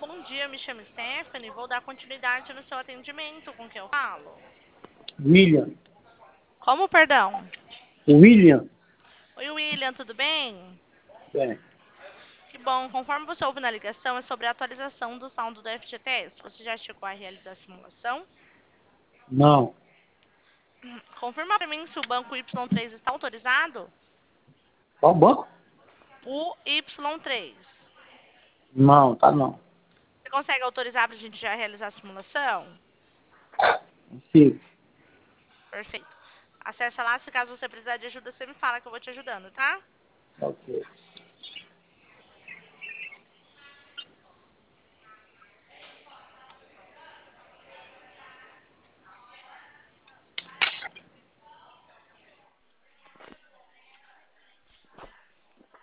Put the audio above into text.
bom dia, me chamo Stephanie, vou dar continuidade no seu atendimento, com quem eu falo? William. Como, perdão? William. Oi, William, tudo bem? Bem, Que bom, conforme você ouve na ligação, é sobre a atualização do saldo do FGTS. Você já chegou a realizar a simulação? não. Confirma para mim se o banco Y3 está autorizado? Qual banco? O Y3. Não, tá não. Você consegue autorizar para a gente já realizar a simulação? Consigo. Perfeito. Acesse lá, se caso você precisar de ajuda, você me fala que eu vou te ajudando, tá? Ok.